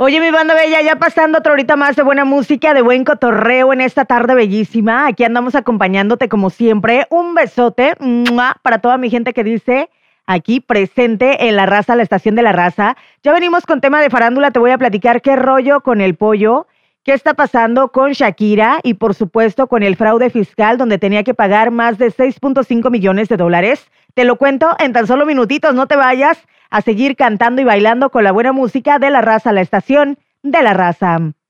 Oye, mi banda bella, ya pasando otra horita más de buena música, de buen cotorreo en esta tarde bellísima. Aquí andamos acompañándote como siempre. Un besote ¡mua! Para toda mi gente que dice aquí presente en La Raza, la estación de La Raza. Ya venimos con tema de farándula, te voy a platicar qué rollo con el pollo, qué está pasando con Shakira y por supuesto con el fraude fiscal donde tenía que pagar más de 6.5 millones de dólares. Te lo cuento en tan solo minutitos, no te vayas a seguir cantando y bailando con la buena música de La Raza, la estación de La Raza.